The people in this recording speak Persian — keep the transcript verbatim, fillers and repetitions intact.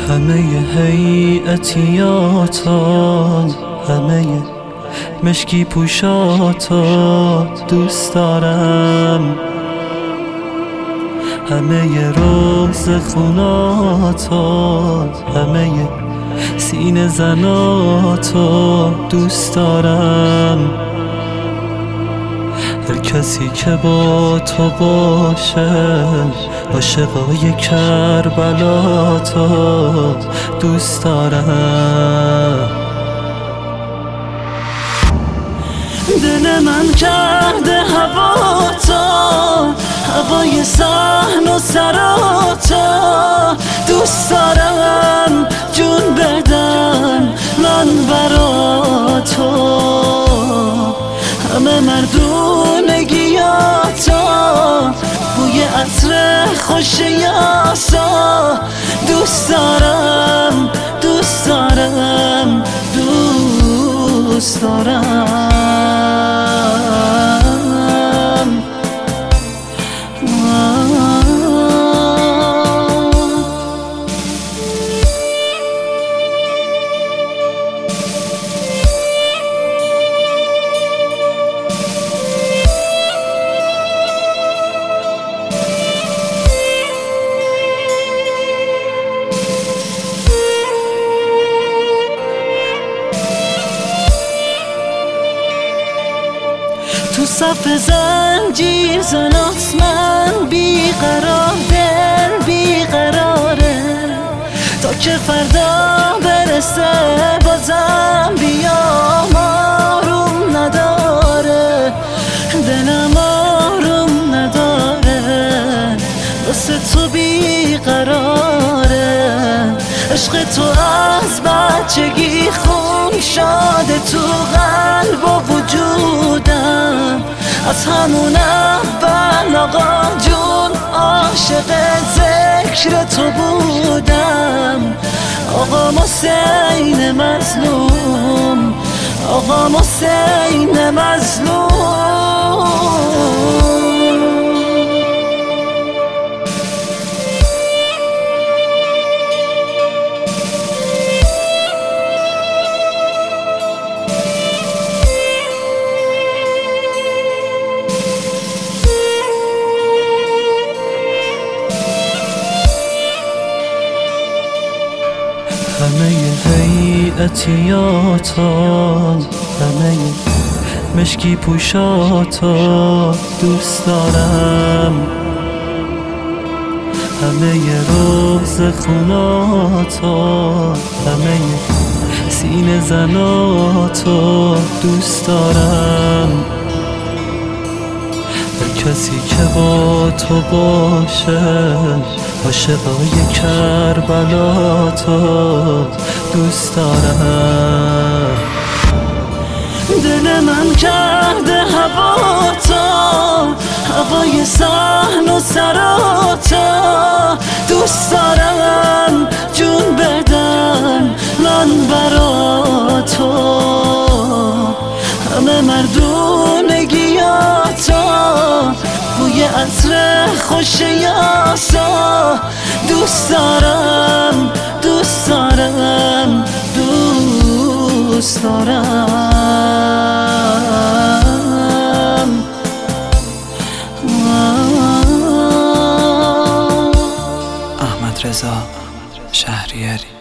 همه هیئتیاتا، همه مشکی پوشاتا دوست دارم، همه روز خوناتا، همه سینه زناتا دوست دارم. هر کسی که با تو باشه عاشقای کربلاتا دوست دارم. دل من کرده هواتا، هوای صحن و سراتا دوست دارم. جون بدم من برا تو، همه مردونگیاتا، بوی عطر خوش یاسا دوست دارم، دوست دارم، دوست دارم. تو صف زنجیر زنات من بیقرار، دل بیقراره تا که فردا برسه بازم بیام. آروم نداره دلم، آروم نداره واسه تو بیقراره. عشق تو از بچگی خون شده تو قلب و وجودم، از همون اول آقا جون عاشق ذکر تو بودم. آقا حسین مظلوم، آقا حسین مظلوم. همه هیئتیاتا، همه مشکی پوشاتا دوست دارم، همه روز خوناتا، همه سینه زناتا دوست دارم. هر کسی که با تو باشه عاشقای کربلاتا دوست دارم. دل من کرده هواتا، هوای صحن و سراتا دوست دارم. جون بدم من برا تو، همه مردونگیاتا، بوی عطر خوش یاسا دوست دارم، دوست دارم، دوست دارم. احمد رضا شهریاری.